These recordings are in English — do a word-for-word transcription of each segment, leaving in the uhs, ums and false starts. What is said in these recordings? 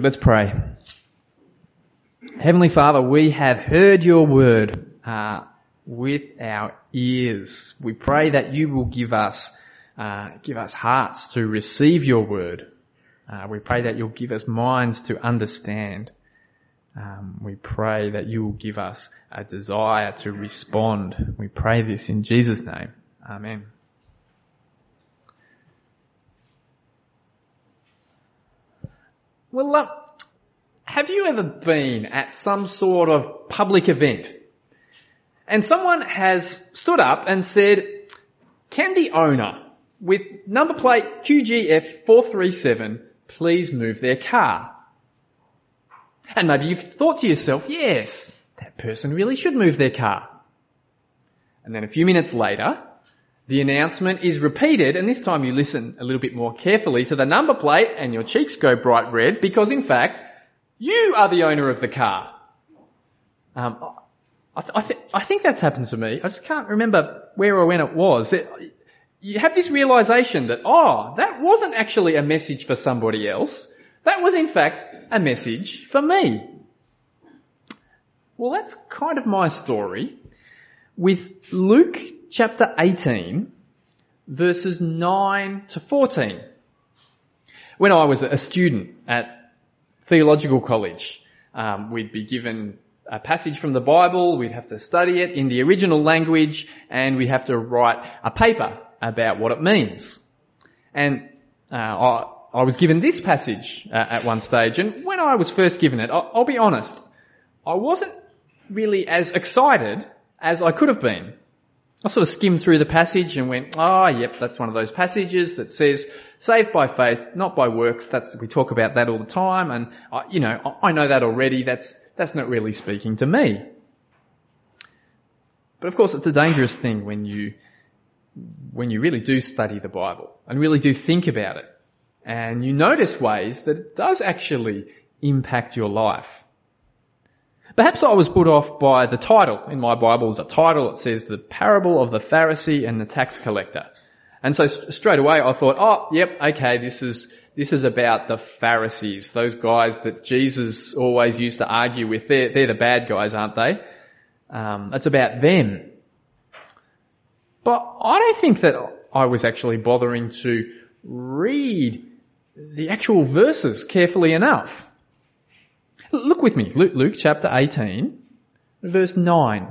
Let's pray. Heavenly Father, we have heard your word uh, with our ears. We pray that you will give us uh, give us hearts to receive your word. Uh, we pray that you'll give us minds to understand. Um, we pray that you will give us a desire to respond. We pray this in Jesus' name. Amen. Well, uh, have you ever been at some sort of public event and someone has stood up and said, "Can the owner with number plate Q G F four three seven please move their car?" And maybe you've thought to yourself, yes, that person really should move their car. And then a few minutes later, the announcement is repeated, and this time you listen a little bit more carefully to the number plate and your cheeks go bright red because, in fact, you are the owner of the car. Um, I, th- I, th- I think that's happened to me. I just can't remember where or when it was. It, you have this realisation that, oh, that wasn't actually a message for somebody else. That was, in fact, a message for me. Well, that's kind of my story with Luke chapter eighteen, verses nine to fourteen. When I was a student at theological college, um, we'd be given a passage from the Bible, we'd have to study it in the original language, and we'd have to write a paper about what it means. And uh, I, I was given this passage uh, at one stage, and when I was first given it, I'll, I'll be honest, I wasn't really as excited as I could have been. I sort of skimmed through the passage and went, oh, yep, that's one of those passages that says, saved by faith, not by works. That's, we talk about that all the time, and, I, you know, I know that already. That's, that's not really speaking to me. But of course, it's a dangerous thing when you, when you really do study the Bible and really do think about it, and you notice ways that it does actually impact your life. Perhaps I was put off by the title. In my Bible, there's a title that says The Parable of the Pharisee and the Tax Collector. And so straight away I thought, oh, yep, okay, this is this is about the Pharisees, those guys that Jesus always used to argue with. They're, they're the bad guys, aren't they? Um, it's about them. But I don't think that I was actually bothering to read the actual verses carefully enough. Look with me, Luke, Luke chapter eighteen, verse nine.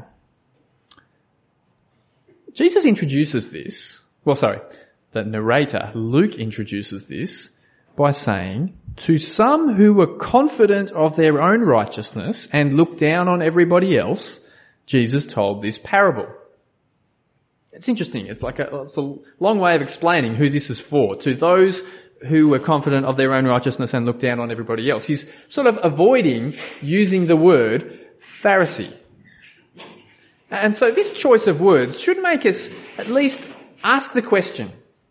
Jesus introduces this, well sorry, the narrator, Luke introduces this by saying, to some who were confident of their own righteousness and looked down on everybody else, Jesus told this parable. It's interesting, it's like a, it's a long way of explaining who this is for. To those who were confident of their own righteousness and looked down on everybody else. He's sort of avoiding using the word Pharisee. And so this choice of words should make us at least ask the question,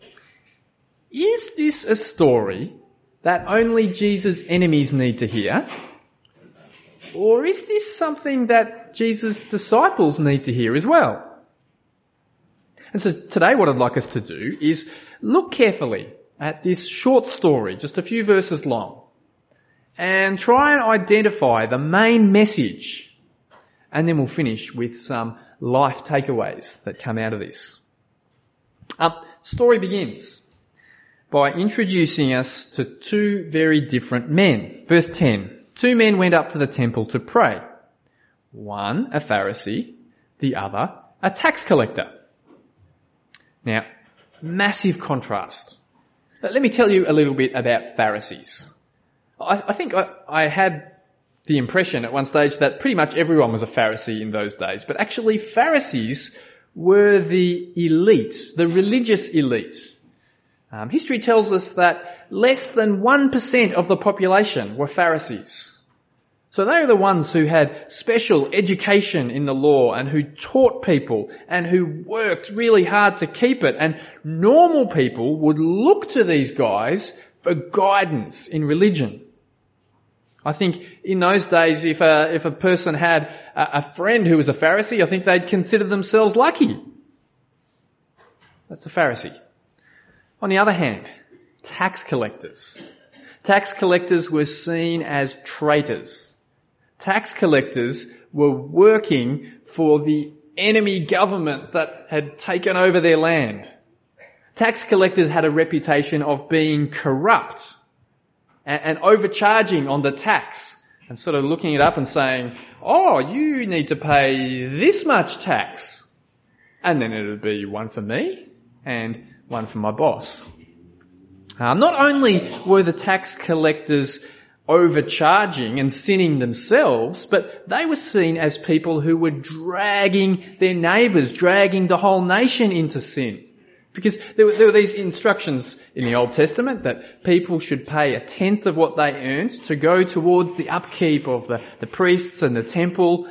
is this a story that only Jesus' enemies need to hear? Or is this something that Jesus' disciples need to hear as well? And so today what I'd like us to do is look carefully at this short story, just a few verses long, and try and identify the main message, and then we'll finish with some life takeaways that come out of this. Um, story begins by introducing us to two very different men. Verse ten, two men went up to the temple to pray. One a Pharisee, the other a tax collector. Now, massive contrast. But let me tell you a little bit about Pharisees. I, I think I, I had the impression at one stage that pretty much everyone was a Pharisee in those days. But actually Pharisees were the elite, the religious elite. Um, history tells us that less than one percent of the population were Pharisees. So they were the ones who had special education in the law and who taught people and who worked really hard to keep it. And normal people would look to these guys for guidance in religion. I think in those days, if a, if a person had a, a friend who was a Pharisee, I think they'd consider themselves lucky. That's a Pharisee. On the other hand, tax collectors. Tax collectors were seen as traitors. Tax collectors were working for the enemy government that had taken over their land. Tax collectors had a reputation of being corrupt and, and overcharging on the tax and sort of looking it up and saying, oh, you need to pay this much tax. And then it would be one for me and one for my boss. Uh, not only were the tax collectors overcharging and sinning themselves, but they were seen as people who were dragging their neighbours, dragging the whole nation into sin. Because there were, there were these instructions in the Old Testament that people should pay a tenth of what they earned to go towards the upkeep of the, the priests and the temple.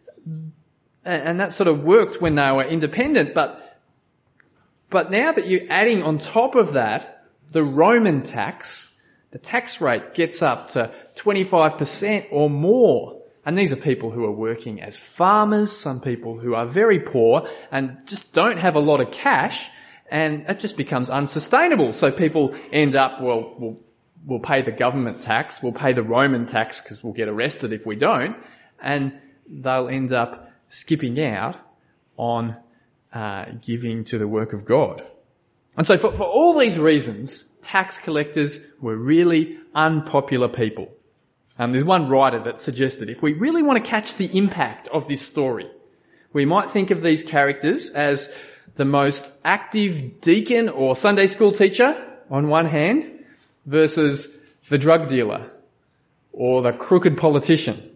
And that sort of worked when they were independent. But, but now that you're adding on top of that the Roman tax, the tax rate gets up to twenty-five percent or more. And these are people who are working as farmers, some people who are very poor and just don't have a lot of cash. And it just becomes unsustainable. So people end up, well, we'll, we'll pay the government tax, we'll pay the Roman tax because we'll get arrested if we don't, and they'll end up skipping out on uh, giving to the work of God. And so for, for all these reasons, tax collectors were really unpopular people. Um, there's one writer that suggested if we really want to catch the impact of this story, we might think of these characters as the most active deacon or Sunday school teacher on one hand versus the drug dealer or the crooked politician.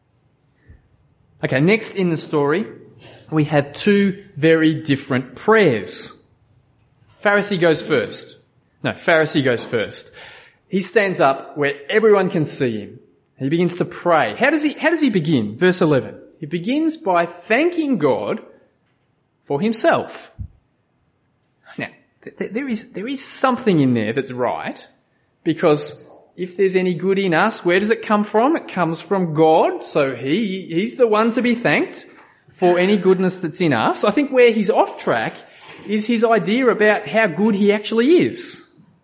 Okay, next in the story, we have two very different prayers. Pharisee goes first. No, Pharisee goes first. He stands up where everyone can see him. He begins to pray. How does he, how does he begin? Verse eleven. He begins by thanking God for himself. Now, th- there is there is something in there that's right, because if there's any good in us, where does it come from? It comes from God, so he he's the one to be thanked for any goodness that's in us. I think where he's off track is his idea about how good he actually is.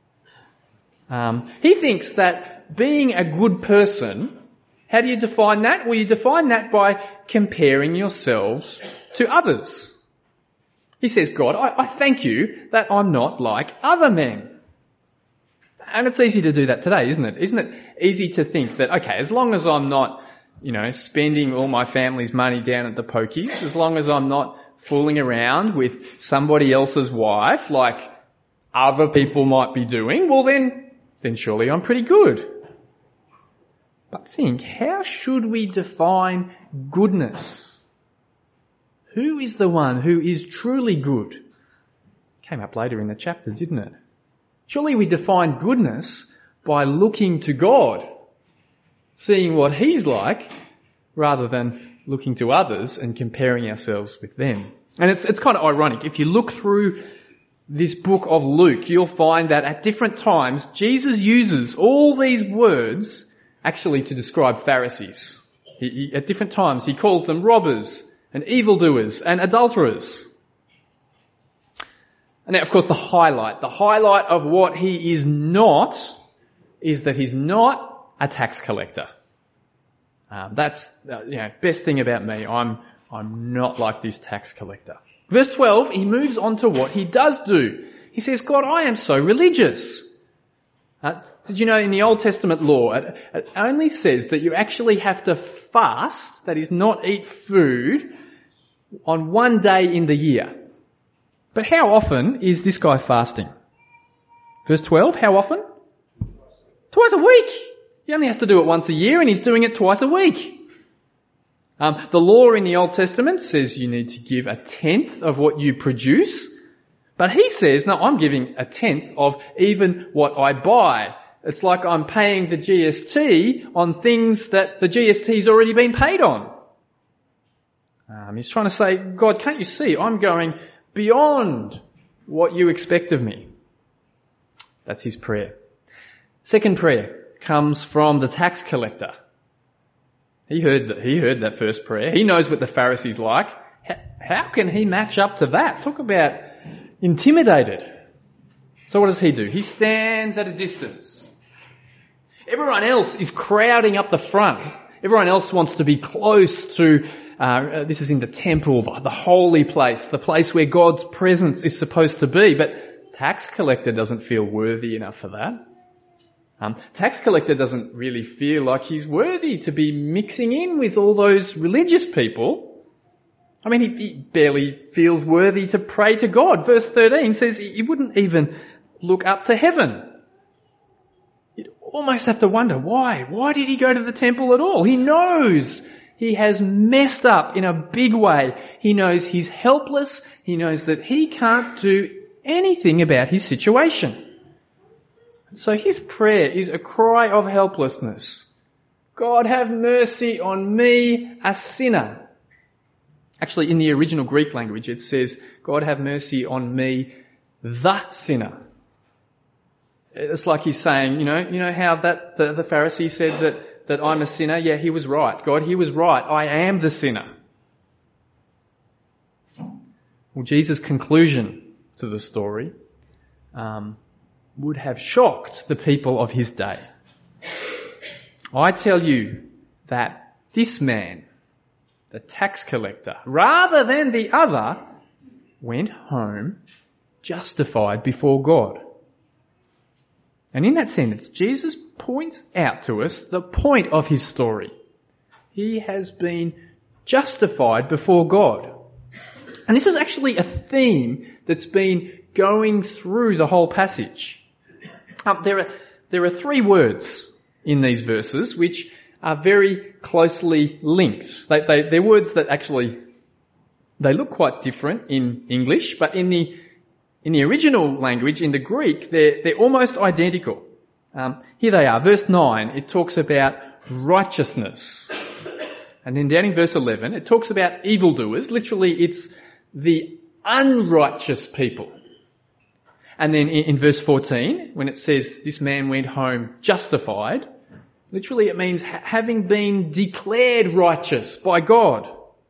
Um, he thinks that being a good person, how do you define that? Well, you define that by comparing yourselves to others. He says, God, I, I thank you that I'm not like other men. And it's easy to do that today, isn't it? Isn't it easy to think that, okay, as long as I'm not, you know, spending all my family's money down at the pokies, as long as I'm not fooling around with somebody else's wife like other people might be doing, well then, then surely I'm pretty good. But think, how should we define goodness? Who is the one who is truly good? Came up later in the chapter, didn't it? Surely we define goodness by looking to God, seeing what He's like, rather than looking to others and comparing ourselves with them. And it's it's kind of ironic. If you look through this book of Luke, you'll find that at different times, Jesus uses all these words actually to describe Pharisees. He, he, at different times, he calls them robbers and evildoers and adulterers. And now, of course, the highlight, the highlight of what he is not is that he's not a tax collector. Um, that's, uh, you know, best thing about me. I'm, I'm not like this tax collector. Verse twelve, he moves on to what he does do. He says, God, I am so religious. Uh, did you know in the Old Testament law, it, it only says that you actually have to fast, that is not eat food, on one day in the year. But how often is this guy fasting? Verse twelve, how often? Twice a week. He only has to do it once a year and he's doing it twice a week. Um, the law in the Old Testament says you need to give a tenth of what you produce. But he says, no, I'm giving a tenth of even what I buy. It's like I'm paying the G S T on things that the G S T's already been paid on. Um, he's trying to say, God, can't you see? I'm going beyond what you expect of me. That's his prayer. Second prayer comes from the tax collector. He heard that, he heard that first prayer. He knows what the Pharisees like. How, how can he match up to that? Talk about intimidated. So what does he do? He stands at a distance. Everyone else is crowding up the front. Everyone else wants to be close to, uh, this is in the temple, the holy place, the place where God's presence is supposed to be. But tax collector doesn't feel worthy enough for that. Um, tax collector doesn't really feel like he's worthy to be mixing in with all those religious people. I mean, he, he barely feels worthy to pray to God. Verse thirteen says he wouldn't even look up to heaven. You'd almost have to wonder, why? Why did he go to the temple at all? He knows he has messed up in a big way. He knows he's helpless. He knows that he can't do anything about his situation. So his prayer is a cry of helplessness. God, have mercy on me, a sinner. Actually, in the original Greek language, it says, God, have mercy on me, the sinner. It's like he's saying, you know, you know how that the, the Pharisee said that, that I'm a sinner? Yeah, he was right. God, he was right. I am the sinner. Well, Jesus' conclusion to the story um, would have shocked the people of his day. I tell you that this man, the tax collector, rather than the other, went home justified before God. And in that sentence, Jesus points out to us the point of his story. He has been justified before God. And this is actually a theme that's been going through the whole passage. Um, there are there are three words in these verses which are very closely linked. They, they, they're words that actually, they look quite different in English, but in the in the original language, in the Greek, they're, they're almost identical. Um, here they are. Verse nine, it talks about righteousness. And then down in verse eleven, it talks about evildoers. Literally, it's the unrighteous people. And then in, in verse fourteen, when it says this man went home justified, literally it means ha- having been declared righteous by God.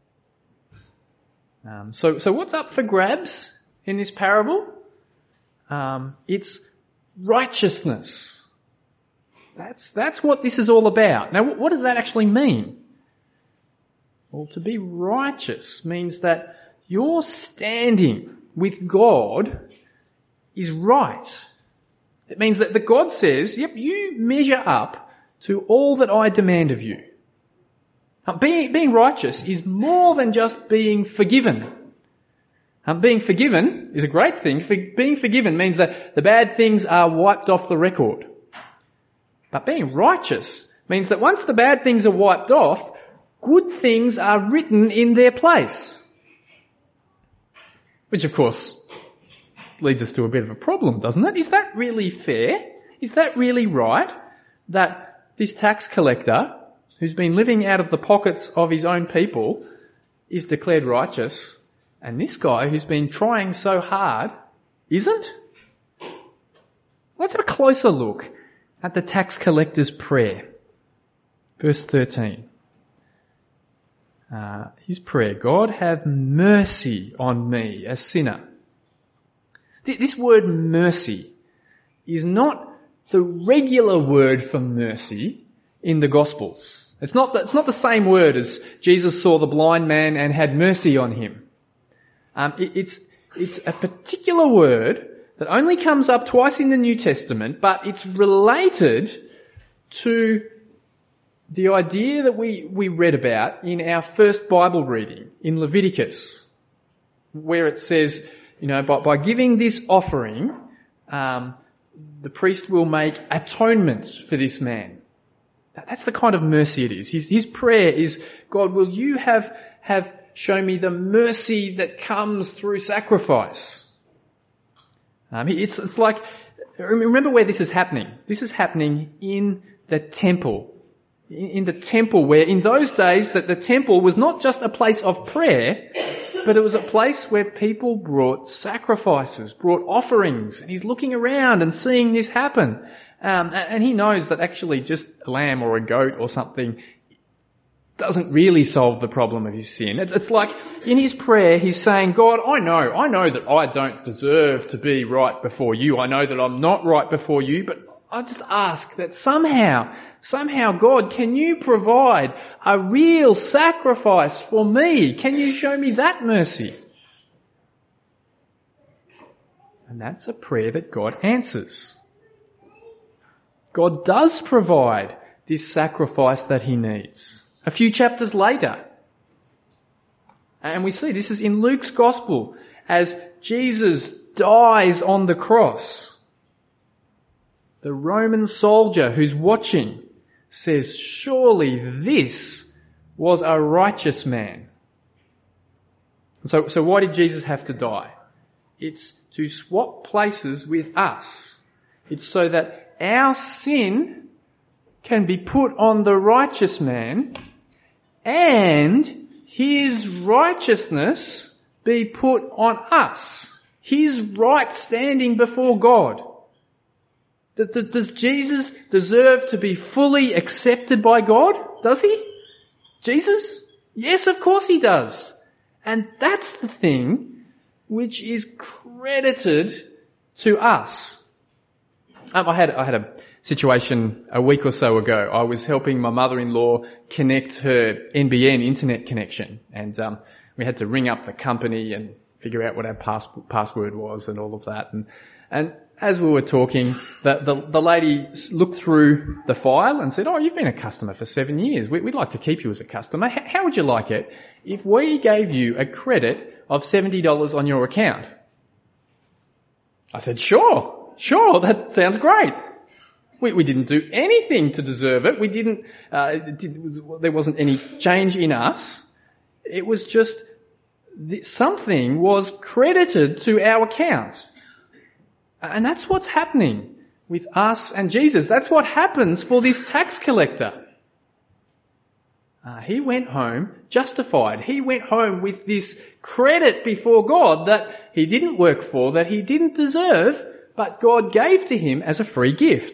Um, so, so what's up for grabs in this parable? Um, it's righteousness. That's, that's what this is all about. Now, what does that actually mean? Well, to be righteous means that your standing with God is right. It means that the God says, yep, you measure up to all that I demand of you. Now, being, being righteous is more than just being forgiven. Um, being forgiven is a great thing. For, being forgiven means that the bad things are wiped off the record. But being righteous means that once the bad things are wiped off, good things are written in their place. Which, of course, leads us to a bit of a problem, doesn't it? Is that really fair? Is that really right? That this tax collector, who's been living out of the pockets of his own people, is declared righteous, and this guy who's been trying so hard isn't? Let's have a closer look at the tax collector's prayer. Verse thirteen. Uh, his prayer, God, have mercy on me, a sinner. This word mercy is not the regular word for mercy in the Gospels. It's not the, it's not the same word as Jesus saw the blind man and had mercy on him. Um, it, it's it's a particular word that only comes up twice in the New Testament, but it's related to the idea that we, we read about in our first Bible reading in Leviticus, where it says, you know, by, by giving this offering, um, the priest will make atonement for this man. That's the kind of mercy it is. His, his prayer is, God, will you have, have shown me the mercy that comes through sacrifice? Um, it's, it's like, remember where this is happening. This is happening in the temple. In the temple, where in those days that the temple was not just a place of prayer, but it was a place where people brought sacrifices, brought offerings. And he's looking around and seeing this happen. Um, and he knows that actually just a lamb or a goat or something doesn't really solve the problem of his sin. It's like in his prayer he's saying, God, I know, I know that I don't deserve to be right before you. I know that I'm not right before you, but I just ask that somehow, somehow, God, can you provide a real sacrifice for me? Can you show me that mercy? And that's a prayer that God answers. God does provide this sacrifice that he needs. A few chapters later, and we see this is in Luke's Gospel, as Jesus dies on the cross, the Roman soldier who's watching says, surely this was a righteous man. So, so why did Jesus have to die? It's to swap places with us. It's so that our sin can be put on the righteous man and his righteousness be put on us. His right standing before God. Does Jesus deserve to be fully accepted by God? Does he? Jesus? Yes, of course he does. And that's the thing which is credited to us. Um, I had I had a situation a week or so ago. I was helping my mother-in-law connect her N B N internet connection, and um, we had to ring up the company and figure out what our pass- password was and all of that. And and as we were talking, the, the, the lady looked through the file and said, oh, you've been a customer for seven years. We, we'd like to keep you as a customer. H- how would you like it if we gave you a credit of seventy dollars on your account? I said, sure, sure, that sounds great. We, we didn't do anything to deserve it. We didn't, uh, it did, it was, there wasn't any change in us. It was just th- something was credited to our account. And that's what's happening with us and Jesus. That's what happens for this tax collector. Uh, he went home justified. He went home with this credit before God that he didn't work for, that he didn't deserve, but God gave to him as a free gift.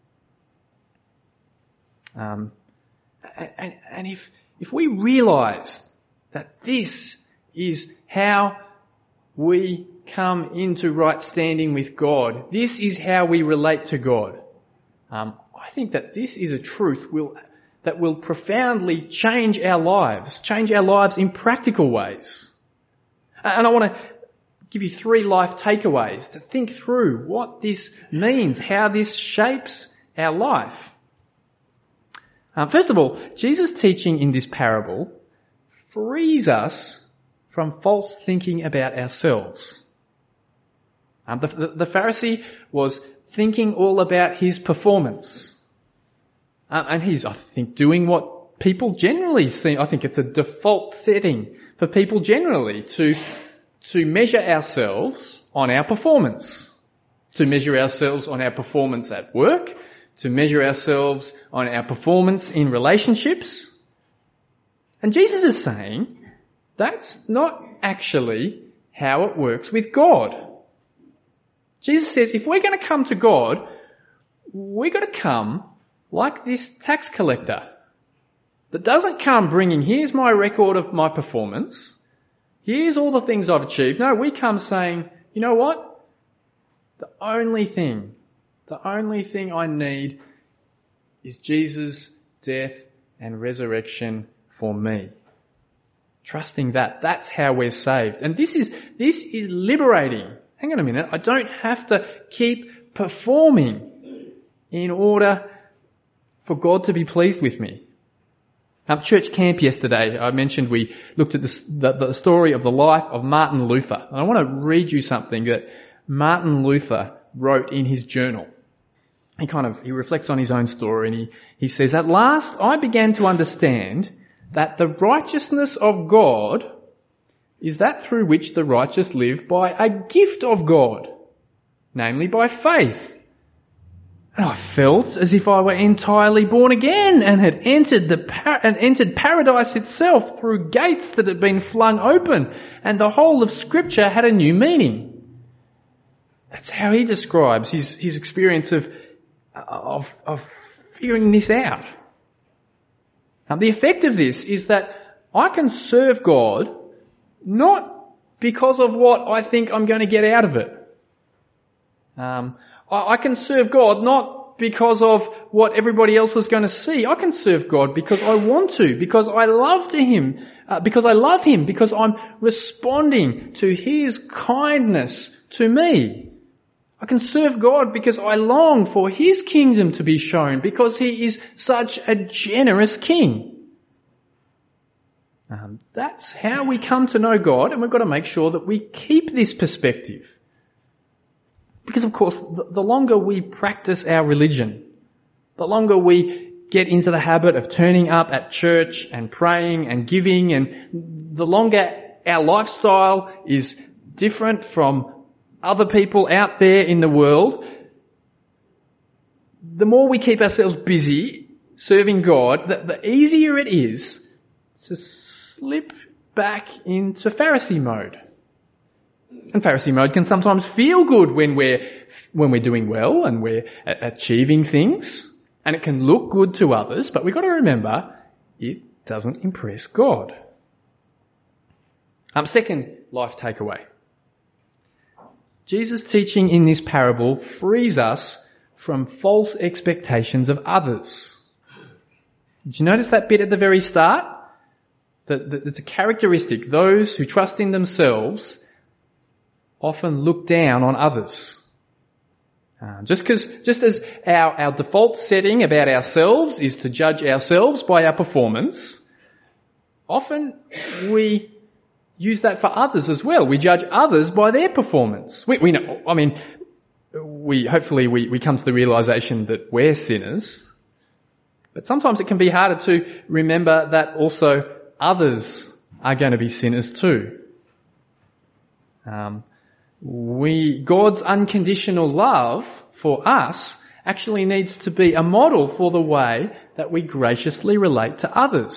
Um, and, and if, if we realise that this is how we come into right standing with God, this is how we relate to God, um, I think that this is a truth will, that will profoundly change our lives, change our lives in practical ways. And I want to give you three life takeaways to think through what this means, how this shapes our life. Um, first of all, Jesus' teaching in this parable frees us from false thinking about ourselves. Um, the, the, the Pharisee was thinking all about his performance. Um, and he's, I think, doing what people generally see. I think it's a default setting for people generally to, to measure ourselves on our performance. To measure ourselves on our performance at work. To measure ourselves on our performance in relationships. And Jesus is saying that's not actually how it works with God. Jesus says if we're going to come to God, we've got to come like this tax collector that doesn't come bringing, here's my record of my performance, here's all the things I've achieved. No, we come saying, you know what? The only thing, the only thing I need is Jesus' death and resurrection for me. Trusting that, that's how we're saved. And this is, this is liberating. Hang on a minute, I don't have to keep performing in order for God to be pleased with me. At church camp yesterday, I mentioned we looked at this, the, the story of the life of Martin Luther. And I want to read you something that Martin Luther wrote in his journal. He kind of, he reflects on his own story and he, he says, at last I began to understand that the righteousness of God is that through which the righteous live by a gift of God, namely by faith. And I felt as if I were entirely born again and had entered the par- and entered paradise itself through gates that had been flung open, and the whole of Scripture had a new meaning. That's how he describes his, his experience of, of, of figuring this out. Now, the effect of this is that I can serve God not because of what I think I'm going to get out of it. Um, I, I can serve God not because of what everybody else is going to see. I can serve God because I want to, because I love to Him, uh, because I love Him, because I'm responding to His kindness to me. I can serve God because I long for His kingdom to be shown, because He is such a generous King. Um, that's how we come to know God, and we've got to make sure that we keep this perspective. Because of course, the, the longer we practice our religion, the longer we get into the habit of turning up at church and praying and giving, and the longer our lifestyle is different from other people out there in the world, the more we keep ourselves busy serving God, the, the easier it is to slip back into Pharisee mode. And Pharisee mode can sometimes feel good when we're when we're doing well and we're achieving things, and it can look good to others, but we've got to remember it doesn't impress God. Um, second life takeaway. Jesus' teaching in this parable frees us from false expectations of others. Did you notice that bit at the very start? That, that it's a characteristic. Those who trust in themselves often look down on others. Uh, just because, just as our, our default setting about ourselves is to judge ourselves by our performance, often we use that for others as well. We judge others by their performance. We, we know, I mean, we hopefully we, we come to the realisation that we're sinners, but sometimes it can be harder to remember that also others are going to be sinners too. Um, we, God's unconditional love for us actually needs to be a model for the way that we graciously relate to others.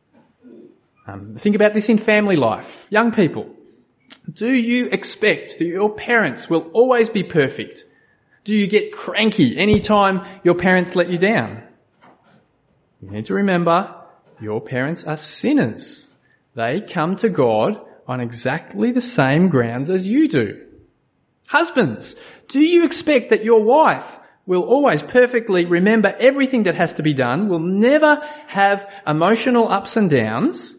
Um, think about this in family life. Young people, do you expect that your parents will always be perfect? Do you get cranky any time your parents let you down? You need to remember, your parents are sinners. They come to God on exactly the same grounds as you do. Husbands, do you expect that your wife will always perfectly remember everything that has to be done, will never have emotional ups and downs?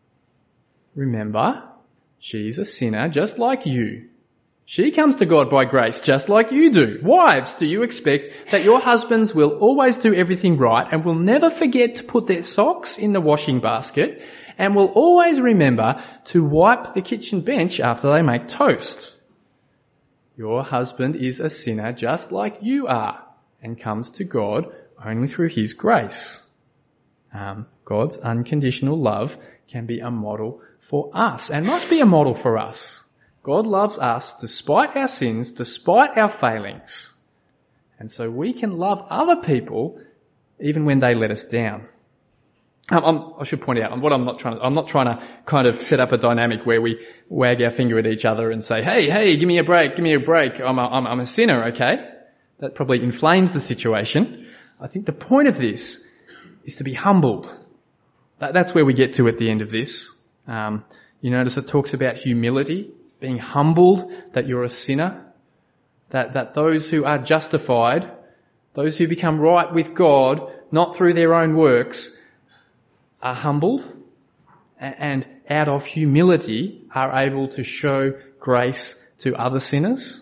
Remember, she's a sinner just like you. She comes to God by grace just like you do. Wives, do you expect that your husbands will always do everything right and will never forget to put their socks in the washing basket and will always remember to wipe the kitchen bench after they make toast? Your husband is a sinner just like you are and comes to God only through His grace. Um, God's unconditional love can be a model for us and must be a model for us. God loves us despite our sins, despite our failings. And so we can love other people even when they let us down. Um, I'm, I should point out, what I'm not trying to, I'm not trying to kind of set up a dynamic where we wag our finger at each other and say, hey, hey, give me a break, give me a break, I'm a, I'm, I'm a sinner, okay? That probably inflames the situation. I think the point of this is to be humbled. That, that's where we get to at the end of this. Um, you notice it talks about humility, being humbled that you're a sinner, that, that those who are justified, those who become right with God, not through their own works, are humbled and out of humility are able to show grace to other sinners.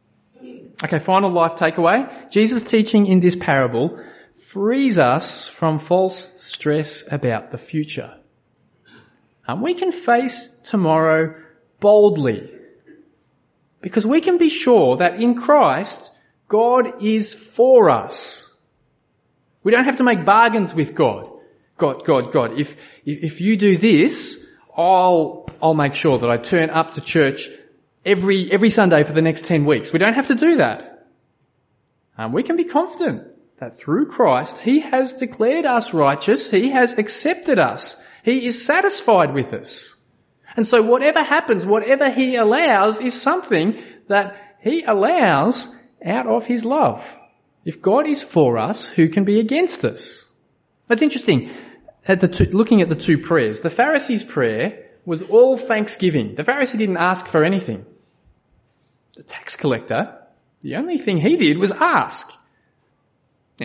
Okay, final life takeaway. Jesus' teaching in this parable frees us from false stress about the future. And we can face tomorrow boldly because we can be sure that in Christ, God is for us. We don't have to make bargains with God. God, God, God, if, if you do this, I'll, I'll make sure that I turn up to church every, every Sunday for the next ten weeks. We don't have to do that. Um, we can be confident that through Christ, He has declared us righteous. He has accepted us. He is satisfied with us. And so whatever happens, whatever He allows is something that He allows out of His love. If God is for us, who can be against us? It's interesting. At the two, looking at the two prayers, the Pharisee's prayer was all thanksgiving. The Pharisee didn't ask for anything. The tax collector, the only thing he did was ask.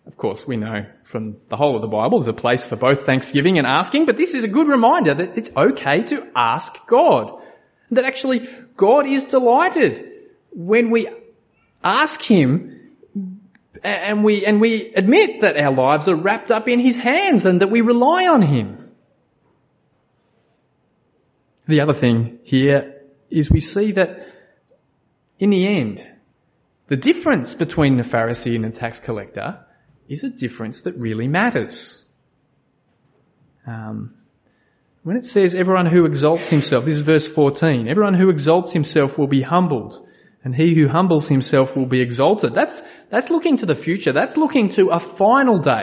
Of course, we know from the whole of the Bible there's a place for both thanksgiving and asking, but this is a good reminder that it's okay to ask God. That actually God is delighted when we ask Him and we, and we admit that our lives are wrapped up in His hands and that we rely on Him. The other thing here is we see that in the end, the difference between the Pharisee and the tax collector is a difference that really matters. Um, when it says everyone who exalts himself, this is verse fourteen, everyone who exalts himself will be humbled, and he who humbles himself will be exalted. That's, that's looking to the future. That's looking to a final day.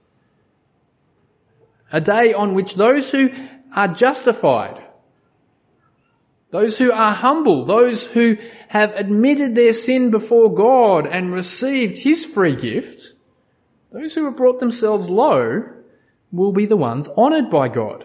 A day on which those who are justified, those who are humble, those who have admitted their sin before God and received His free gift, those who have brought themselves low will be the ones honoured by God.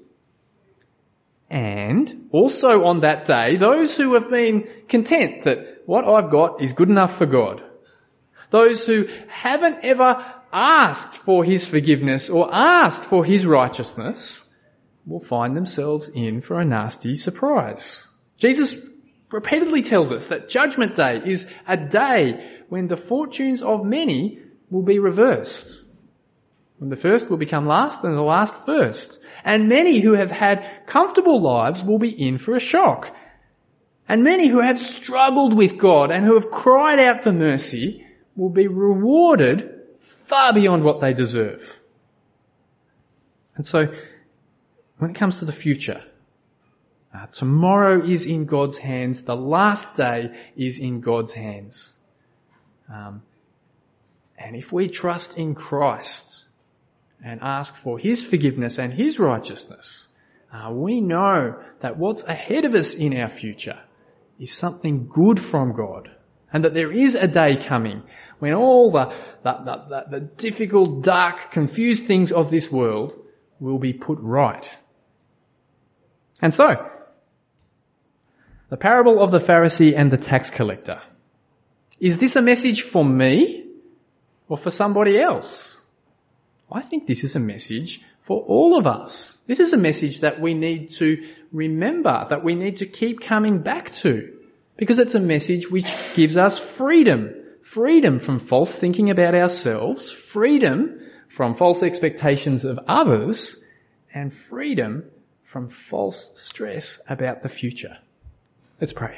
And also on that day, those who have been content that what I've got is good enough for God, those who haven't ever asked for His forgiveness or asked for His righteousness, will find themselves in for a nasty surprise. Jesus repeatedly tells us that Judgment Day is a day when the fortunes of many will be reversed. When the first will become last and the last first. And many who have had comfortable lives will be in for a shock. And many who have struggled with God and who have cried out for mercy will be rewarded far beyond what they deserve. And so, when it comes to the future, uh, tomorrow is in God's hands. The last day is in God's hands. Um, and if we trust in Christ and ask for His forgiveness and His righteousness, uh, we know that what's ahead of us in our future is something good from God. And that there is a day coming when all the, the, the, the, the difficult, dark, confused things of this world will be put right. And so, the parable of the Pharisee and the tax collector. Is this a message for me or for somebody else? I think this is a message for all of us. This is a message that we need to remember, that we need to keep coming back to, because it's a message which gives us freedom. Freedom from false thinking about ourselves, freedom from false expectations of others, and freedom from false stress about the future. Let's pray.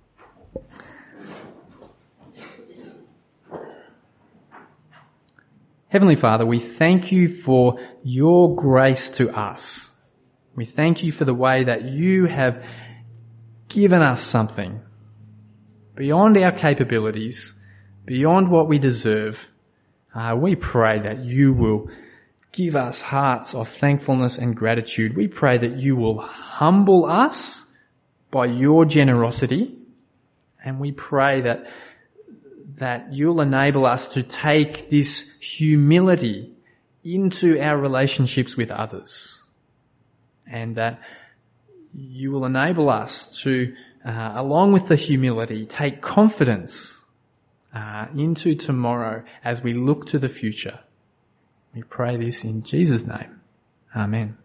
Heavenly Father, we thank You for Your grace to us. We thank You for the way that You have given us something beyond our capabilities, beyond what we deserve. Uh, we pray that You will give us hearts of thankfulness and gratitude. We pray that You will humble us by Your generosity, and we pray that that You'll enable us to take this humility into our relationships with others, and that You will enable us to, uh, along with the humility, take confidence uh, into tomorrow as we look to the future. We pray this in Jesus' name. Amen.